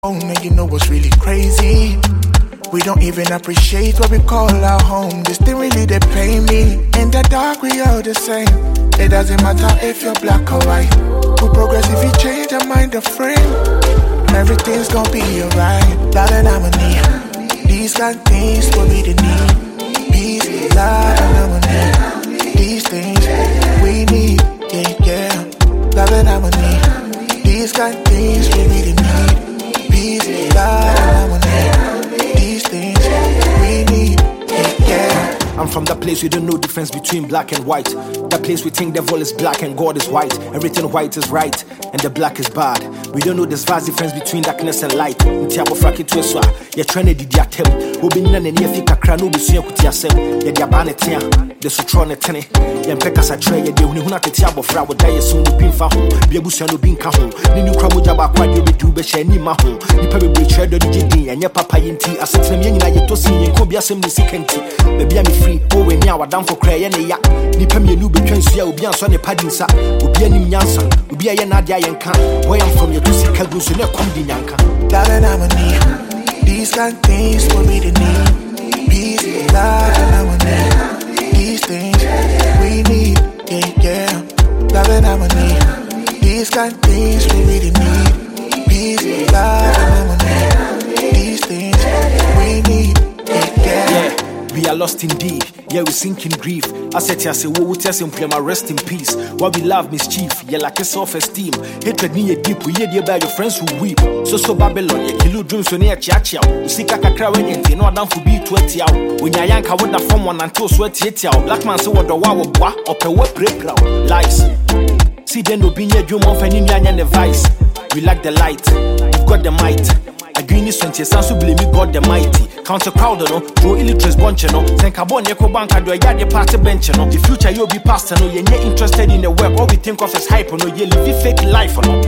Oh, now you know what's really crazy. We don't even appreciate what we call our home. This thing really they pay me. In the dark we all the same. It doesn't matter if you're black or white. We progress if you change your mind or frame. Everything's gonna be alright. Love and harmony. These kind of things what we the need. Peace, love and harmony. These things we need. Yeah, yeah. Love and harmony. These kind of things we really need. Peace, love and harmony. These things we need. Yeah, yeah. I'm from that place we don't know difference between black and white. That place we think devil is black and God is white. Everything white is right and the black is bad. We don't know this vast difference between darkness and light. Ntiabo fraki to eswa. You're trying to did yatem. Obi nina ne nefi kakra no bisu yakuti asem. Ye dia bane tia. The sutro ne tene. Ye mpeka sa tre ye de huni huna tete abofra wo daye so no bin fa ho. Bi abusu no bin ka ho. Ni ni kra moja ba kwa de du be she ni ma ho. Nipa be bre tre do di din anye papa yinti asetrem ye nyina ye to sin ye nko bi asem ni sikenti. Baby am free. Oh we nya wadam for cry ne ya. Nipa me nu betwa nsu obi anso ne padinsa. Obi anim nyansa. Obi aye na dia ye nka. Boy I'm from your to sika go so ne kom di nyanka. Love and harmony. These kind of things what we the need. Peace, love and harmony. These things we need. Yeah, yeah. Love and harmony. These kind of things we really need. Peace, love and harmony. These things we need. Yeah, yeah. We are lost indeed, yeah we sink in grief. I said I say wo would tell him my rest in peace. What we love mischief, yeah like a self-esteem. Hatred me a deep, we hear by your friends who weep. So Babylon, yeah kill dreams so near chiachia. You see kaka cry when you know down for be 20 out. When ya yanka with the form one until sweat 80 out. Black man say what the wow boy or pay what break proud. Lies. See then no be near dream of any and the vice. We like the light, we've got the might. Agreeing this 20 years, so believe me, God the mighty. Counter crowd, no, throw illiterates bunch, no. Then carbon, Eco Bank, I do a yard party bench, no. The future you'll be past, no. You're not interested in the work. All we think of is hype, no. You live fake life, no.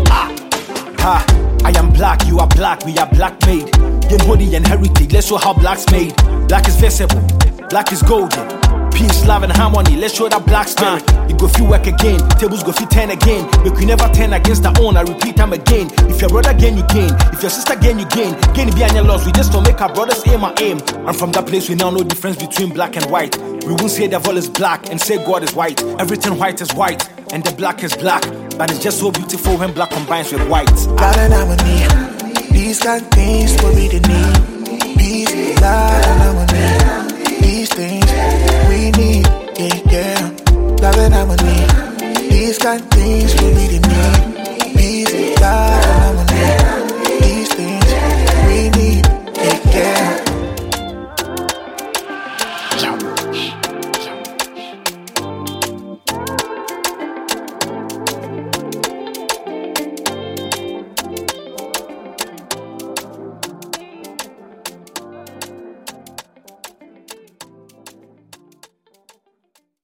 I am black, you are black, we are black made. Game body and heritage, let's show how black's made. Black is visible, black is golden. Peace, love and harmony, let's show that black spirit. You go feel work again, tables go feel 10 again. But we never turn against the own, I repeat them again. If your brother gain, you gain. If your sister gain, you gain. Gain be on your loss, we just don't make our brothers aim our aim. And from that place we now know difference between black and white. We won't say the devil is black and say God is white. Everything white is white and the black is black. But it's just so beautiful when black combines with white. Love and harmony, these kind of things what we the need. Peace, love and harmony, these things we need. Yeah, yeah. Love and harmony. These kind of things we really need. Peace, love and harmony. These things we need. Yeah, yeah.